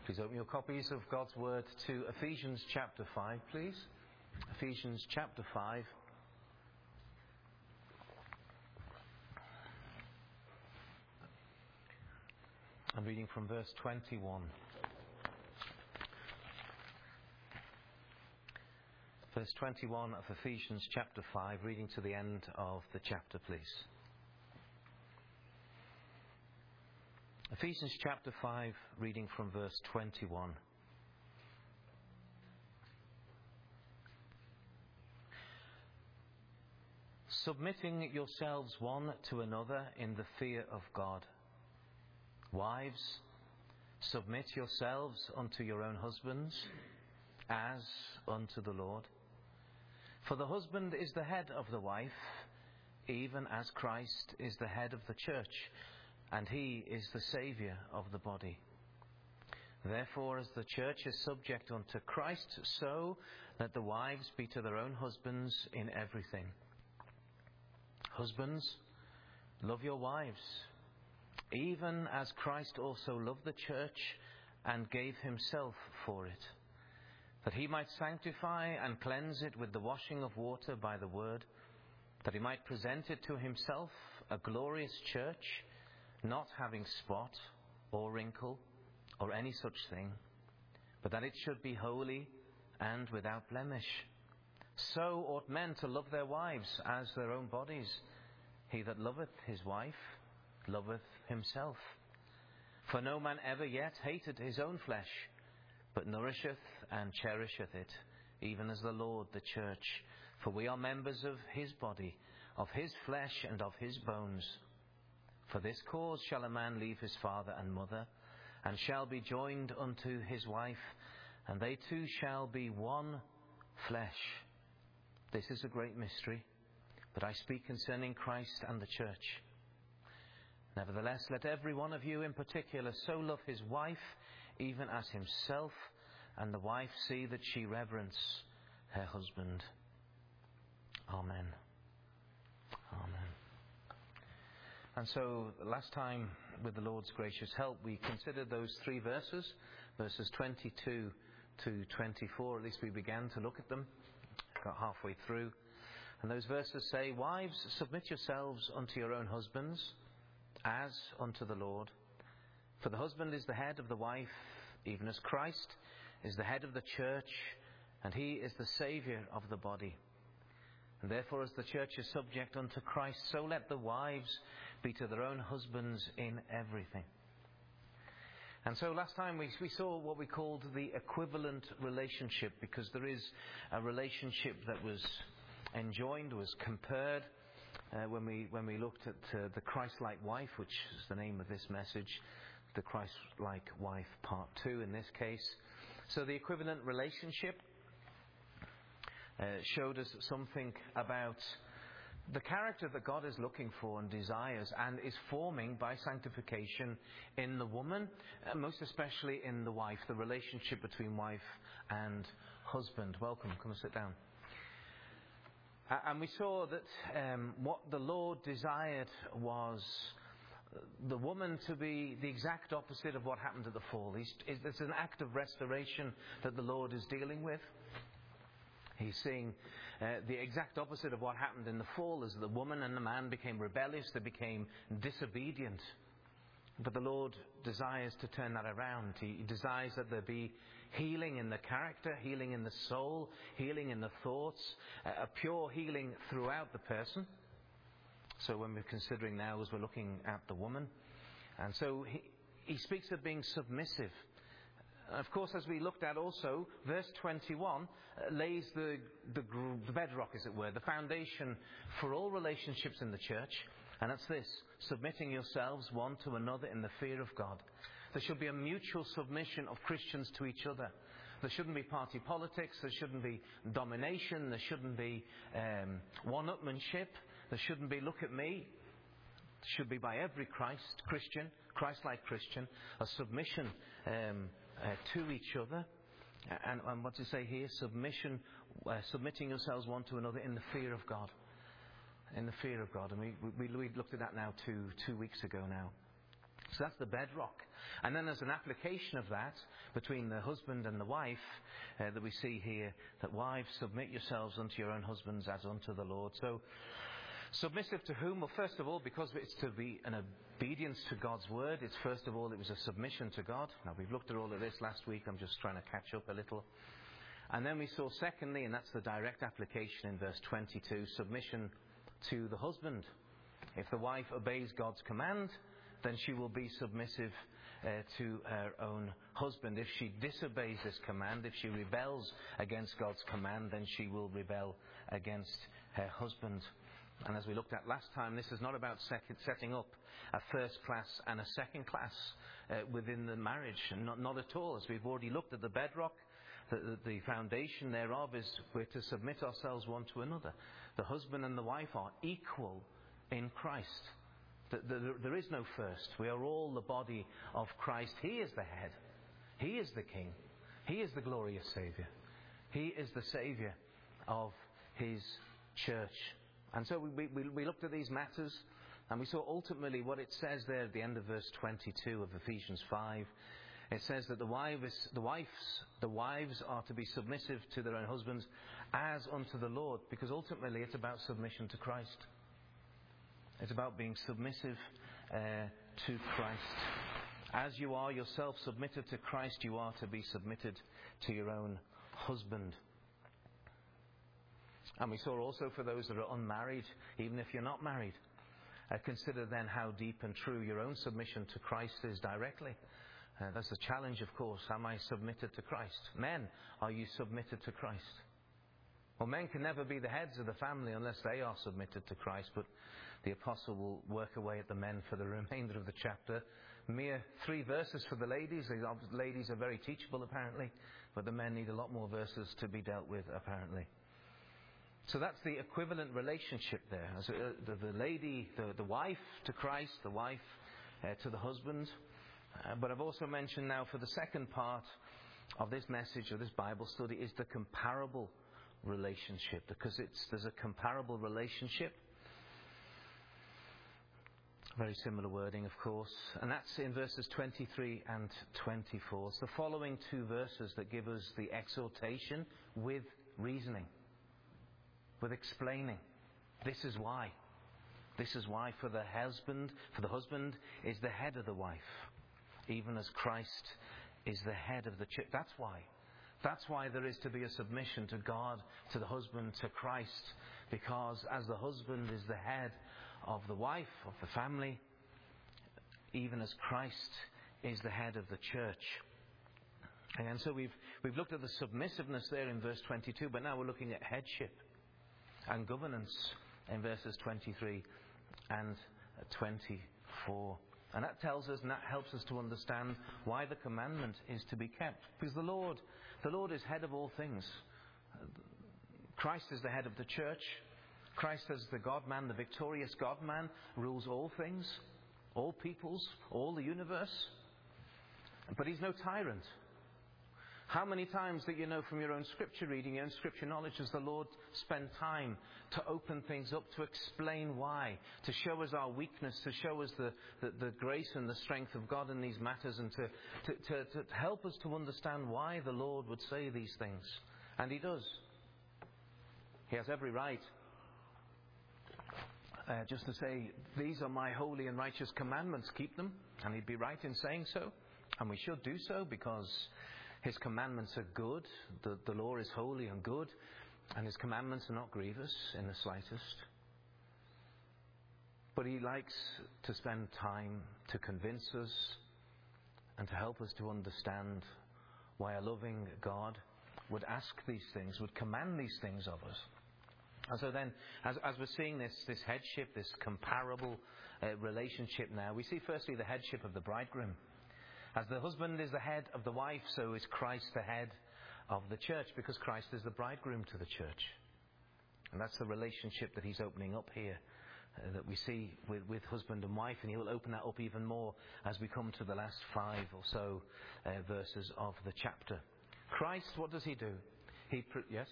Please open your copies of God's Word to Ephesians chapter 5, please. Ephesians chapter 5. I'm reading from verse 21. Verse 21 of Ephesians chapter 5, reading to the end of the chapter, please. Ephesians chapter 5, reading from verse 21. Submitting yourselves one to another in the fear of God. Wives, submit yourselves unto your own husbands, as unto the Lord. For the husband is the head of the wife, even as Christ is the head of the church, and he is the Saviour of the body. Therefore, as the church is subject unto Christ, so let the wives be to their own husbands in everything. Husbands, love your wives, even as Christ also loved the church and gave himself for it, that he might sanctify and cleanse it with the washing of water by the word, that he might present it to himself a glorious church, not having spot or wrinkle or any such thing, but that it should be holy and without blemish. So ought men to love their wives as their own bodies. He that loveth his wife loveth himself. For no man ever yet hated his own flesh, but nourisheth and cherisheth it, even as the Lord the church. For we are members of his body, of his flesh and of his bones. For this cause shall a man leave his father and mother, and shall be joined unto his wife, and they two shall be one flesh. This is a great mystery, but I speak concerning Christ and the church. Nevertheless, let every one of you in particular so love his wife, even as himself, and the wife see that she reverence her husband. Amen. Amen. And so, last time, with the Lord's gracious help, we considered those three verses 22 to 24. At least we began to look at them. Got halfway through. And those verses say, Wives, submit yourselves unto your own husbands, as unto the Lord. For the husband is the head of the wife, even as Christ is the head of the church, and he is the Saviour of the body. And therefore, as the church is subject unto Christ, so let the wives be to their own husbands in everything. And so last time we saw what we called the equivalent relationship, because there is a relationship that was enjoined, was compared when we looked at the Christ-like wife, which is the name of this message, the Christ-like wife part 2 in this case. So the equivalent relationship showed us something about the character that God is looking for and desires and is forming by sanctification in the woman, most especially in the wife, the relationship between wife and husband. Welcome, come and sit down. And we saw that what the Lord desired was the woman to be the exact opposite of what happened at the fall. It's an act of restoration that the Lord is dealing with. He's seeing the exact opposite of what happened in the fall, as the woman and the man became rebellious, they became disobedient. But the Lord desires to turn that around. He desires that there be healing in the character, healing in the soul, healing in the thoughts, a pure healing throughout the person. So when we're considering now, as we're looking at the woman, and so he speaks of being submissive. Of course, as we looked at also, verse 21 lays the bedrock, as it were, the foundation for all relationships in the church. And it's this: submitting yourselves one to another in the fear of God. There should be a mutual submission of Christians to each other. There shouldn't be party politics. There shouldn't be domination. There shouldn't be one-upmanship. There shouldn't be look at me. Should be by every Christ-like Christian, a submission to each other. And what to say here? Submitting yourselves one to another in the fear of God. In the fear of God. And we looked at that now two weeks ago now. So that's the bedrock. And then there's an application of that between the husband and the wife that we see here, that wives, submit yourselves unto your own husbands as unto the Lord. So submissive to whom? Well, first of all, because it's to be an obedience to God's word, it's first of all, it was a submission to God. Now, we've looked at all of this last week. I'm just trying to catch up a little. And then we saw secondly, and that's the direct application in verse 22, submission to the husband. If the wife obeys God's command, then she will be submissive to her own husband. If she disobeys this command, if she rebels against God's command, then she will rebel against her husband. And as we looked at last time, this is not about setting up a first class and a second class within the marriage. Not at all. As we've already looked at the bedrock, the foundation thereof is we're to submit ourselves one to another. The husband and the wife are equal in Christ. There is no first. We are all the body of Christ. He is the head. He is the King. He is the glorious Saviour. He is the Saviour of His church. And so we looked at these matters, and we saw ultimately what it says there at the end of verse 22 of Ephesians 5. It says that the wives are to be submissive to their own husbands as unto the Lord, because ultimately it's about submission to Christ. It's about being submissive to Christ. As you are yourself submitted to Christ, you are to be submitted to your own husband. And we saw also for those that are unmarried, even if you're not married, consider then how deep and true your own submission to Christ is directly. That's the challenge, of course. Am I submitted to Christ? Men, are you submitted to Christ? Well, men can never be the heads of the family unless they are submitted to Christ, but the apostle will work away at the men for the remainder of the chapter. Mere 3 verses for the ladies. The ladies are very teachable, apparently, but the men need a lot more verses to be dealt with, apparently. So that's the equivalent relationship there. The lady, the wife to Christ, the wife to the husband. But I've also mentioned now for the second part of this message, or this Bible study, is the comparable relationship, because there's a comparable relationship. Very similar wording, of course. And that's in verses 23 and 24. It's the following 2 verses that give us the exhortation with reasoning, with explaining. This is why. This is why for the husband is the head of the wife, even as Christ is the head of the church. That's why. That's why there is to be a submission to God, to the husband, to Christ. Because as the husband is the head of the wife, of the family, even as Christ is the head of the church. And so we've looked at the submissiveness there in verse 22, but now we're looking at headship and governance in verses 23 and 24. And that tells us, and that helps us to understand why the commandment is to be kept. Because the Lord is head of all things. Christ is the head of the church. Christ as the God-man, the victorious God-man, rules all things, all peoples, all the universe. But He's no tyrant. How many times that you know from your own scripture reading, your own scripture knowledge, has the Lord spent time to open things up, to explain why, to show us our weakness, to show us the grace and the strength of God in these matters, and to help us to understand why the Lord would say these things. And He does. He has every right just to say, these are my holy and righteous commandments, keep them. And He'd be right in saying so. And we should do so, because His commandments are good. The law is holy and good, and His commandments are not grievous in the slightest. But He likes to spend time to convince us and to help us to understand why a loving God would ask these things, would command these things of us. And so then, as we're seeing this headship, this comparable relationship now, we see firstly the headship of the bridegroom. As the husband is the head of the wife, so is Christ the head of the church, because Christ is the bridegroom to the church. And that's the relationship that He's opening up here, that we see with husband and wife, and He will open that up even more as we come to the last 5 or so verses of the chapter. Christ, what does He do? Yes?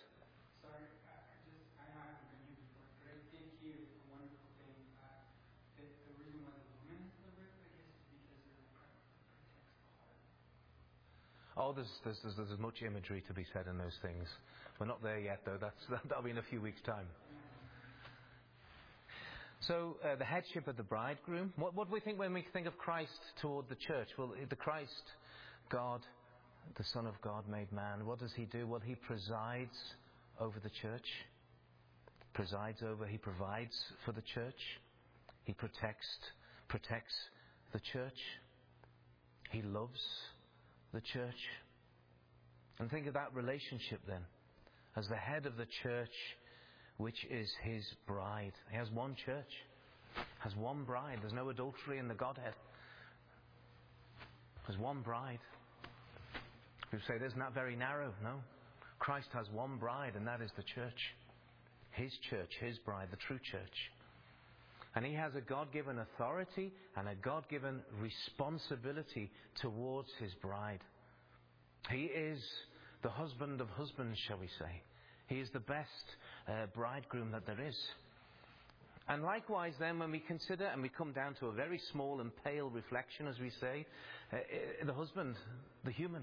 Oh, there's much imagery to be said in those things. We're not there yet, though. That'll be in a few weeks' time. So, the headship of the bridegroom. What do we think when we think of Christ toward the church? Well, the Christ, God, the Son of God made man, what does he do? Well, he presides over the church. He provides for the church. He protects the church. He loves the church. And think of that relationship then, as the head of the church, which is his bride. He has one church, has one bride. There's no adultery in the Godhead. There's one bride. People say, isn't that very narrow? No. Christ has one bride, and that is the church. His bride, the true church. And he has a God-given authority and a God-given responsibility towards his bride. He is the husband of husbands, shall we say. He is the best bridegroom that there is. And likewise then, when we consider, and we come down to a very small and pale reflection, as we say, the husband, the human.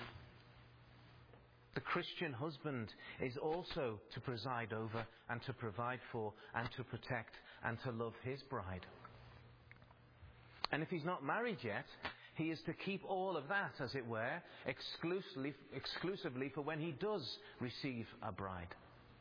The Christian husband is also to preside over and to provide for and to protect and to love his bride. And if he's not married yet, he is to keep all of that, as it were, exclusively for when he does receive a bride.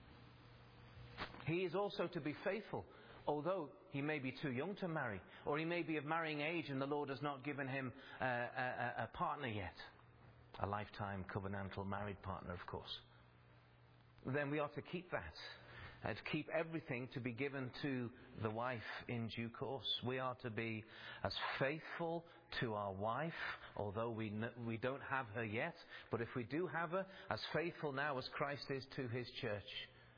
He is also to be faithful, although he may be too young to marry, or he may be of marrying age and the Lord has not given him a partner yet. A lifetime covenantal married partner, of course. Then we are to keep that. And to keep everything to be given to the wife in due course. We are to be as faithful to our wife, although we don't have her yet. But if we do have her, as faithful now as Christ is to his church.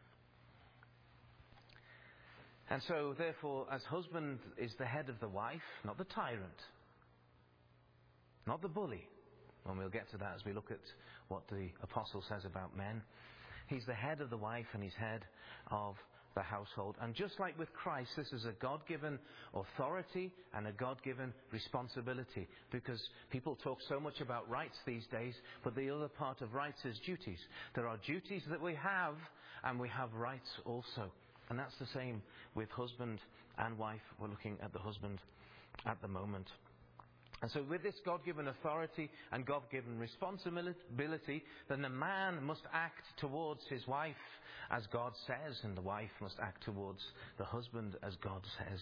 And so, therefore, as husband is the head of the wife, not the tyrant, not the bully. And we'll get to that as we look at what the apostle says about men. He's the head of the wife and he's head of the household. And just like with Christ, this is a God-given authority and a God-given responsibility. Because people talk so much about rights these days, but the other part of rights is duties. There are duties that we have, and we have rights also. And that's the same with husband and wife. We're looking at the husband at the moment. And so with this God-given authority and God-given responsibility, then the man must act towards his wife as God says, and the wife must act towards the husband as God says.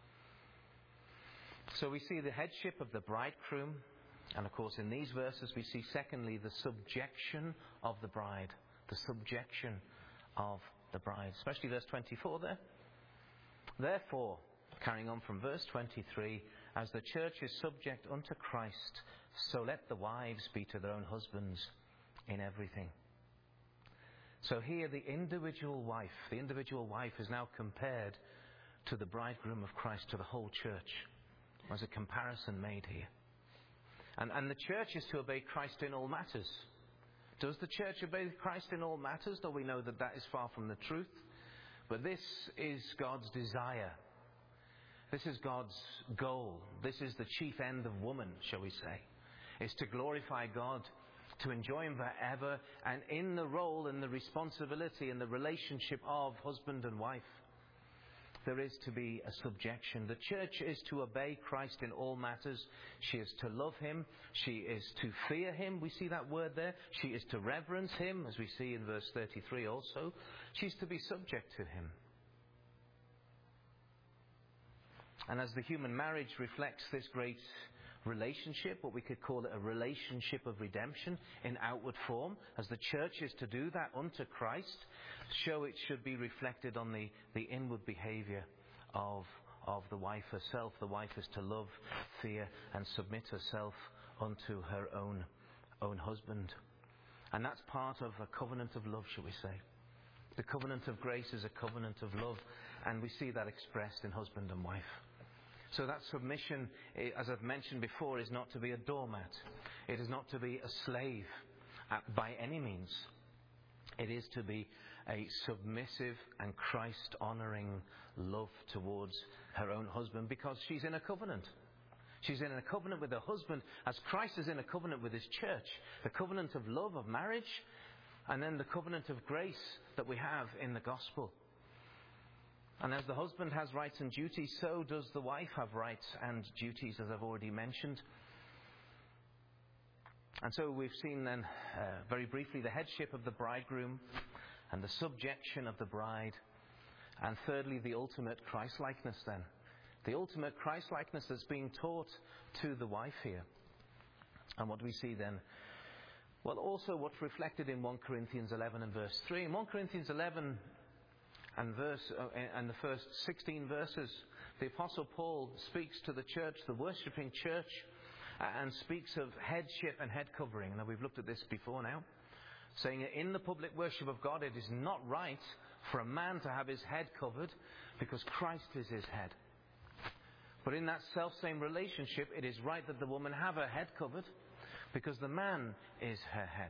So we see the headship of the bridegroom, and of course in these verses we see secondly the subjection of the bride. The subjection of the bride. Especially verse 24 there. Therefore, carrying on from verse 23, as the church is subject unto Christ, so let the wives be to their own husbands in everything. So here the individual wife is now compared to the bridegroom of Christ, to the whole church. There's a comparison made here. And the church is to obey Christ in all matters. Does the church obey Christ in all matters? Though we know that that is far from the truth. But this is God's desire. This is God's goal. This is the chief end of woman, shall we say, is to glorify God, to enjoy him forever, and in the role and the responsibility and the relationship of husband and wife, there is to be a subjection. The church is to obey Christ in all matters. She is to love him. She is to fear him. We see that word there. She is to reverence him, as we see in verse 33 also. She's to be subject to him. And as the human marriage reflects this great relationship, what we could call it a relationship of redemption in outward form, as the church is to do that unto Christ, so it should be reflected on the inward behaviour of the wife herself. The wife is to love, fear and submit herself unto her own husband. And that's part of a covenant of love, shall we say. The covenant of grace is a covenant of love, and we see that expressed in husband and wife. So that submission, as I've mentioned before, is not to be a doormat. It is not to be a slave by any means. It is to be a submissive and Christ-honouring love towards her own husband, because she's in a covenant. She's in a covenant with her husband as Christ is in a covenant with his church. The covenant of love, of marriage, and then the covenant of grace that we have in the gospel. And as the husband has rights and duties, so does the wife have rights and duties, as I've already mentioned. And so we've seen then, very briefly, the headship of the bridegroom and the subjection of the bride. And thirdly, the ultimate Christ-likeness then. The ultimate Christ-likeness that's being taught to the wife here. And what do we see then? Well, also what's reflected in 1 Corinthians 11 and verse 3. In 1 Corinthians 11 and the first 16 verses, the Apostle Paul speaks to the church, the worshipping church, and speaks of headship and head covering. Now, we've looked at this before now, saying that in the public worship of God, it is not right for a man to have his head covered because Christ is his head. But in that self-same relationship, it is right that the woman have her head covered because the man is her head.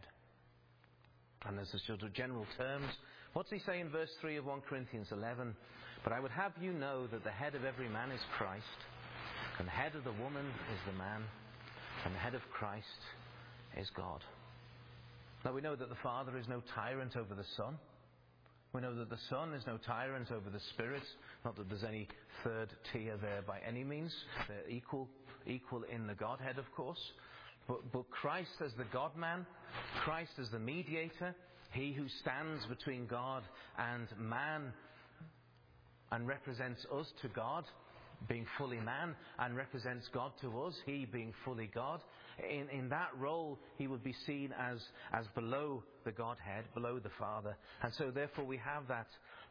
And there's sort of general terms. What's he say in verse 3 of 1 Corinthians 11? But I would have you know that the head of every man is Christ, and the head of the woman is the man, and the head of Christ is God. Now we know that the Father is no tyrant over the Son. We know that the Son is no tyrant over the Spirit. Not that there's any third tier there by any means. They're equal in the Godhead, of course. But Christ as the God-man, Christ as the mediator, he who stands between God and man and represents us to God, being fully man, and represents God to us, he being fully God. In that role, he would be seen as below the Godhead, below the Father. And so therefore we have that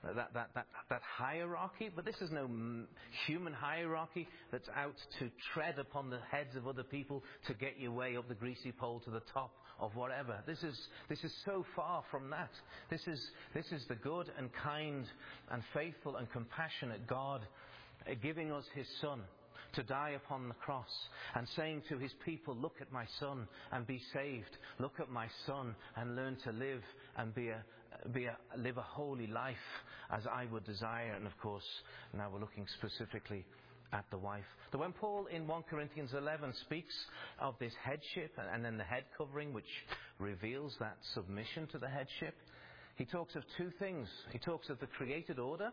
hierarchy, but this is no human hierarchy that's out to tread upon the heads of other people to get your way up the greasy pole to the top of whatever. This is so far from that. This is the good and kind and faithful and compassionate God giving us his Son to die upon the cross and saying to his people, look at my Son and be saved. Look at my Son and learn to live and live a holy life as I would desire. And of course, now we're looking specifically at the wife. So when Paul in 1 Corinthians 11 speaks of this headship and then the head covering, which reveals that submission to the headship, he talks of two things. He talks of the created order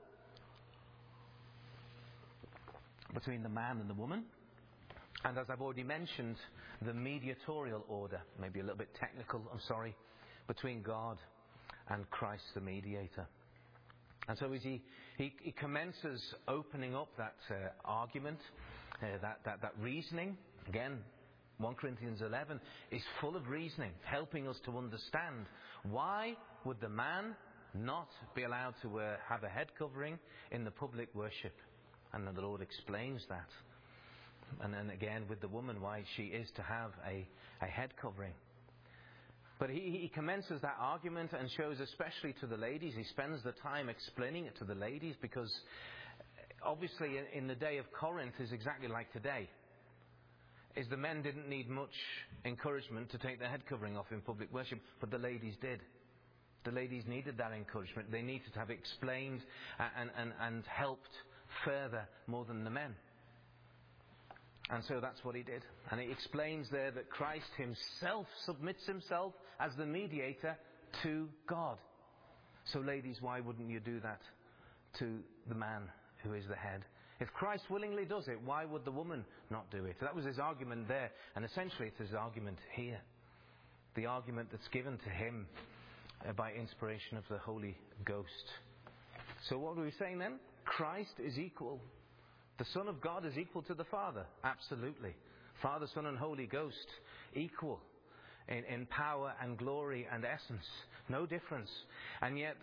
between the man and the woman, and as I've already mentioned, the mediatorial order, maybe a little bit technical, I'm sorry, between God and Christ the mediator. And so as he commences opening up that argument, that reasoning, again, 1 Corinthians 11 is full of reasoning, helping us to understand why would the man not be allowed to have a head covering in the public worship. And then the Lord explains that. And then again with the woman, why she is to have a head covering. But he commences that argument and shows especially to the ladies. He spends the time explaining it to the ladies because obviously in the day of Corinth is exactly like today. Is the men didn't need much encouragement to take their head covering off in public worship, but the ladies did. The ladies needed that encouragement. They needed to have explained and helped further more than the men. And so that's what he did. And he explains there that Christ himself submits himself as the mediator to God. So ladies, why wouldn't you do that to the man who is the head? If Christ willingly does it, why would the woman not do it? That was his argument there. And essentially it's his argument here. The argument that's given to him by inspiration of the Holy Ghost. So what are we saying then? Christ is equal. The Son of God is equal to the Father. Absolutely. Father, Son and Holy Ghost equal in power and glory and essence. No difference. And yet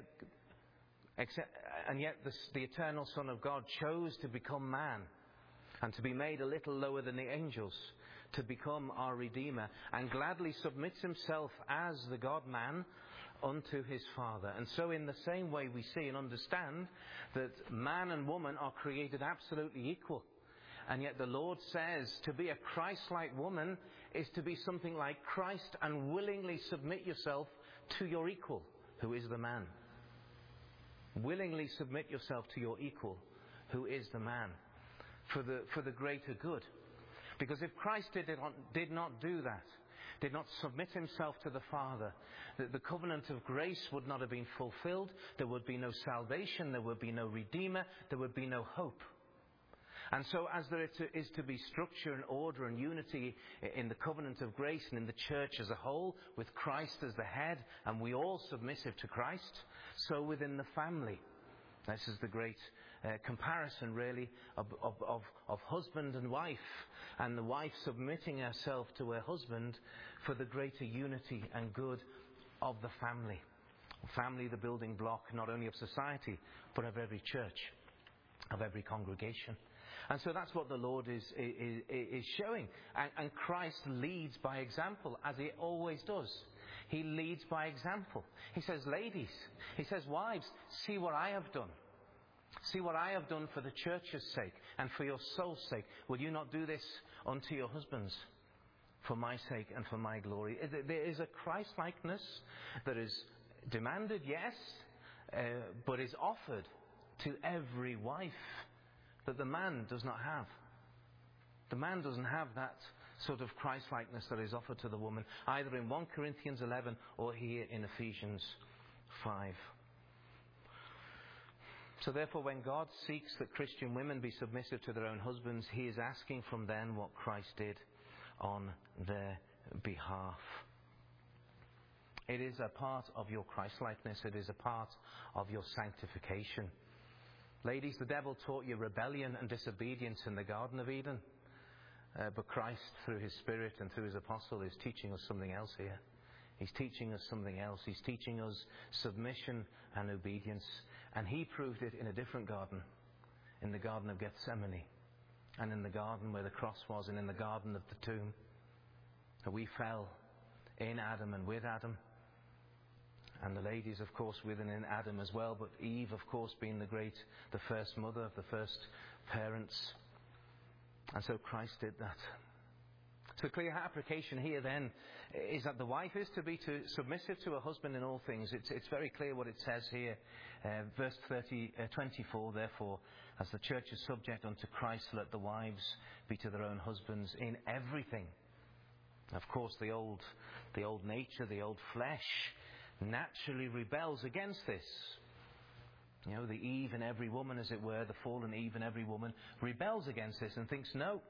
the eternal Son of God chose to become man and to be made a little lower than the angels, to become our Redeemer, and gladly submits himself as the God-man unto his Father. And so in the same way we see and understand that man and woman are created absolutely equal. And yet the Lord says to be a Christ-like woman is to be something like Christ and willingly submit yourself to your equal, who is the man. Willingly submit yourself to your equal, who is the man, for the greater good. Because if Christ did not do that, did not submit himself to the Father, the covenant of grace would not have been fulfilled. There would be no salvation. There would be no Redeemer. There would be no hope. And so as there is to be structure and order and unity in the covenant of grace and in the church as a whole, with Christ as the head, and we all submissive to Christ, so within the family. This is the great comparison, really, of husband and wife, and the wife submitting herself to her husband for the greater unity and good of the family. Family, the building block not only of society, but of every church, of every congregation. And so that's what the Lord is showing. And Christ leads by example, as he always does. He leads by example. He says, ladies, he says, wives, see what I have done. See what I have done for the church's sake and for your soul's sake. Will you not do this unto your husbands for my sake and for my glory? There is a Christ-likeness that is demanded, yes, but is offered to every wife that the man does not have. The man doesn't have that sort of Christ-likeness that is offered to the woman, either in 1 Corinthians 11 or here in Ephesians 5. So therefore, when God seeks that Christian women be submissive to their own husbands, he is asking from them what Christ did on their behalf. It is a part of your Christ-likeness. It is a part of your sanctification. Ladies, the devil taught you rebellion and disobedience in the Garden of Eden. But Christ, through his Spirit and through his apostle, is teaching us something else here. He's teaching us something else. He's teaching us submission and obedience. And he proved it in a different garden, in the Garden of Gethsemane, and in the garden where the cross was, and in the garden of the tomb. We fell in Adam and with Adam. And the ladies, of course, with and in Adam as well. But Eve, of course, being the first mother of the first parents. And so Christ did that. So clear application here then is that the wife is to be submissive to her husband in all things. It's very clear what it says here. Verse 24, therefore, as the church is subject unto Christ, let the wives be to their own husbands in everything. Of course, the old nature, the old flesh, naturally rebels against this. You know, the Eve in every woman, as it were, the fallen Eve in every woman, rebels against this and thinks no.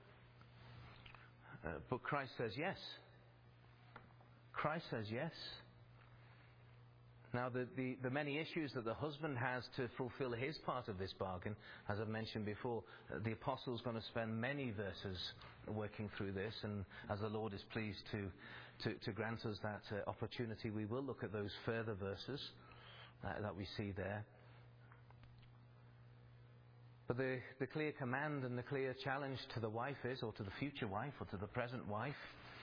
But Christ says yes. Christ says yes. Now, the many issues that the husband has to fulfill his part of this bargain, as I've mentioned before, the Apostle's going to spend many verses working through this, and as the Lord is pleased to grant us that opportunity, we will look at those further verses that we see there. But the clear command and the clear challenge to the wife is, or to the future wife, or to the present wife,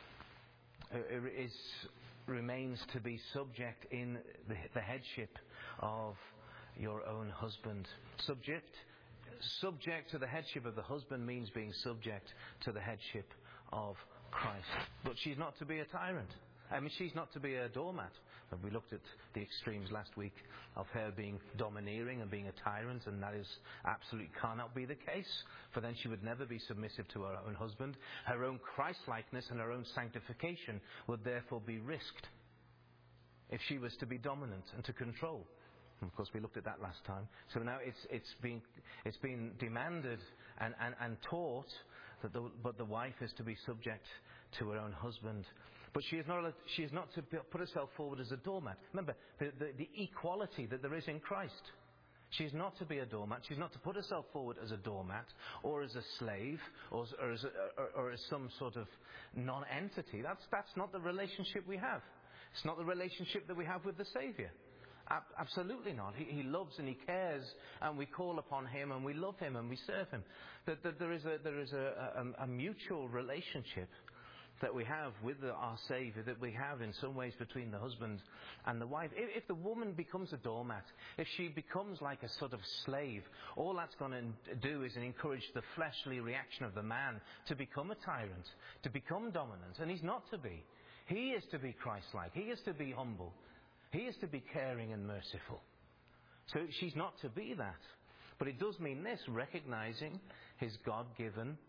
remains to be subject in the headship of your own husband. Subject to the headship of the husband means being subject to the headship of Christ. But she's not to be a tyrant. She's not to be a doormat. We looked at the extremes last week of her being domineering and being a tyrant, and that is absolutely cannot be the case, for then she would never be submissive to her own husband. Her own Christ-likeness and her own sanctification would therefore be risked if she was to be dominant and to control. And of course, we looked at that last time. So now it's being demanded and taught but the wife is to be subject to her own husband. But she is not to put herself forward as a doormat. Remember, the equality that there is in Christ. She's not to be a doormat. She's not to put herself forward as a doormat or as a slave or as some sort of non-entity. That's not the relationship we have. It's not the relationship that we have with the Saviour. Absolutely not. He loves and he cares, and we call upon him and we love him and we serve him. That there is a mutual relationship that we have with our Saviour, that we have in some ways between the husband and the wife. If the woman becomes a doormat, if she becomes like a sort of slave, all that's going to do is encourage the fleshly reaction of the man to become a tyrant, to become dominant. And he's not to be. He is to be Christ-like. He is to be humble. He is to be caring and merciful. So she's not to be that. But it does mean this, recognizing his God-given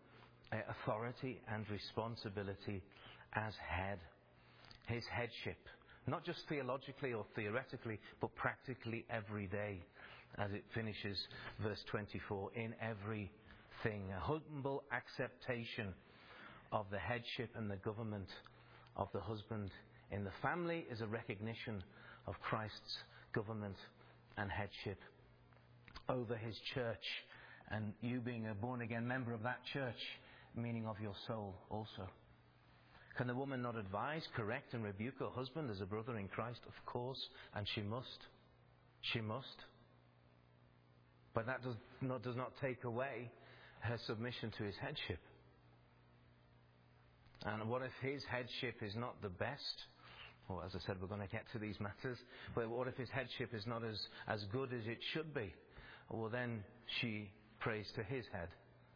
authority and responsibility as head. His headship, not just theologically or theoretically, but practically every day, as it finishes verse 24, in everything. A humble acceptation of the headship and the government of the husband in the family is a recognition of Christ's government and headship over his church, and you being a born-again member of that church, meaning of your soul also. Can the woman not advise, correct and rebuke her husband as a brother in Christ? Of course, and she must. She must. But that does not take away her submission to his headship. And what if his headship is not the best? Well, as I said, we're going to get to these matters. But what if his headship is not as good as it should be? Well, then she prays to his head.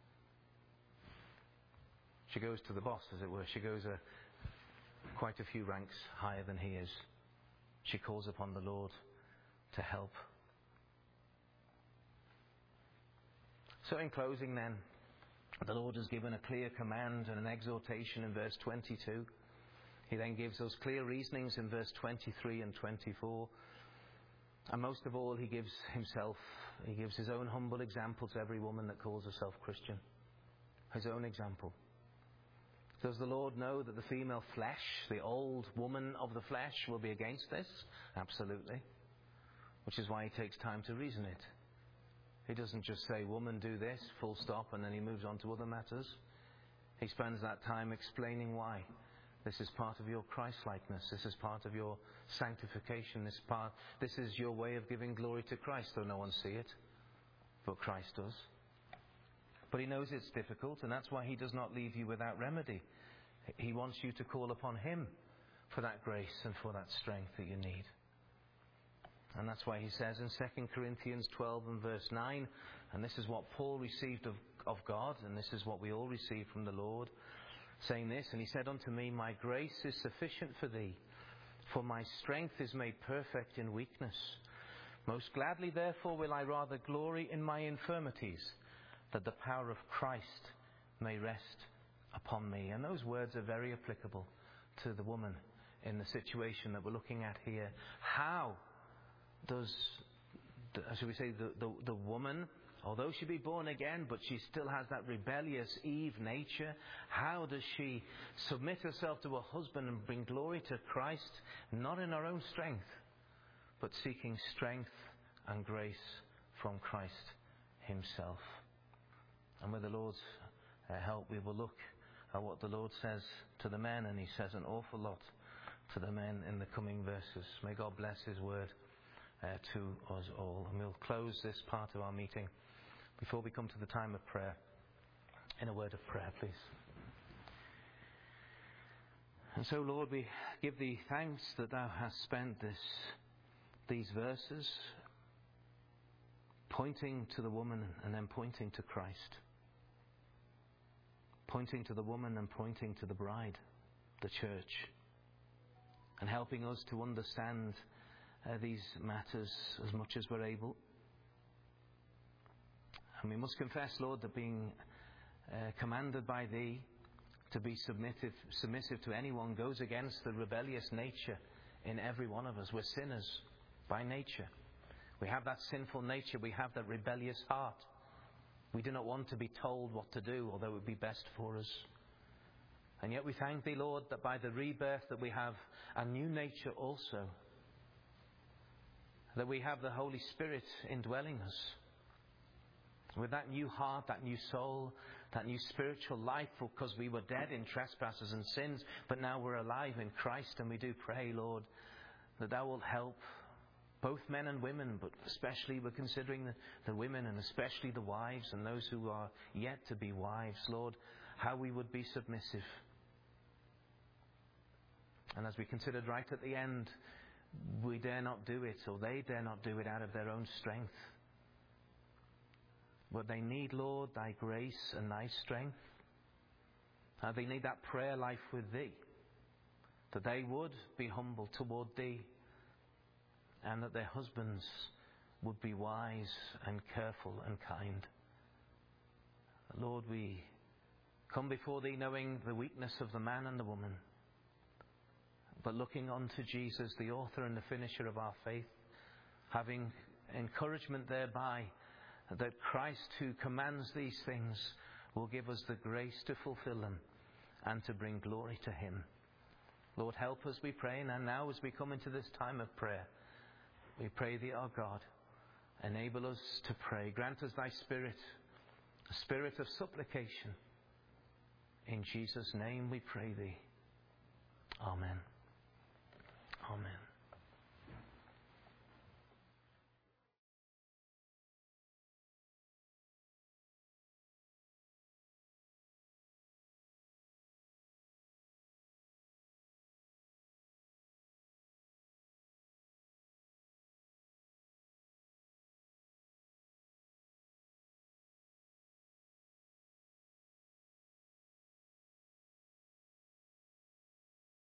She goes to the boss, as it were. She goes quite a few ranks higher than he is. She calls upon the Lord to help. So in closing then, the Lord has given a clear command and an exhortation in verse 22. He then gives those clear reasonings in verse 23 and 24. And most of all, he gives himself. He gives his own humble example to every woman that calls herself Christian. His own example. Does the Lord know that the female flesh, the old woman of the flesh, will be against this? Absolutely. Which is why he takes time to reason it. He doesn't just say, woman, do this, full stop, and then he moves on to other matters. He spends that time explaining why. This is part of your Christ-likeness. This is part of your sanctification. This is your way of giving glory to Christ, though no one see it. But Christ does. But he knows it's difficult, and that's why he does not leave you without remedy. He wants you to call upon him for that grace and for that strength that you need. And that's why he says in 2 Corinthians 12 and verse 9, and this is what Paul received of God, and this is what we all receive from the Lord, saying this, and he said unto me, my grace is sufficient for thee, for my strength is made perfect in weakness. Most gladly, therefore, will I rather glory in my infirmities, that the power of Christ may rest upon me. And those words are very applicable to the woman in the situation that we're looking at here. How does, shall we say, the woman, although she be born again, but she still has that rebellious Eve nature, how does she submit herself to her husband and bring glory to Christ, not in her own strength, but seeking strength and grace from Christ himself? And with the Lord's help, we will look at what the Lord says to the men, and he says an awful lot to the men in the coming verses. May God bless his word to us all. And we'll close this part of our meeting before we come to the time of prayer in a word of prayer, please. And so, Lord, we give thee thanks that thou hast spent these verses pointing to the woman and then pointing to Christ. Pointing to the woman and pointing to the bride, the church. And helping us to understand these matters as much as we're able. And we must confess, Lord, that being commanded by thee to be submissive to anyone goes against the rebellious nature in every one of us. We're sinners by nature. We have that sinful nature. We have that rebellious heart. We do not want to be told what to do, although it would be best for us. And yet we thank thee, Lord, that by the rebirth that we have a new nature also. That we have the Holy Spirit indwelling us. With that new heart, that new soul, that new spiritual life, because we were dead in trespasses and sins, but now we're alive in Christ. And we do pray, Lord, that thou wilt help both men and women, but especially we're considering the women, and especially the wives and those who are yet to be wives, Lord, how we would be submissive. And as we considered right at the end, we dare not do it, or they dare not do it out of their own strength. But they need, Lord, thy grace and thy strength. They need that prayer life with thee, that they would be humble toward thee, and that their husbands would be wise and careful and kind. Lord, we come before thee knowing the weakness of the man and the woman, but looking unto Jesus, the author and the finisher of our faith, having encouragement thereby that Christ, who commands these things, will give us the grace to fulfill them and to bring glory to him. Lord, help us, we pray. And now as we come into this time of prayer, we pray thee, our God, enable us to pray. Grant us thy Spirit, a spirit of supplication. In Jesus' name we pray thee. Amen.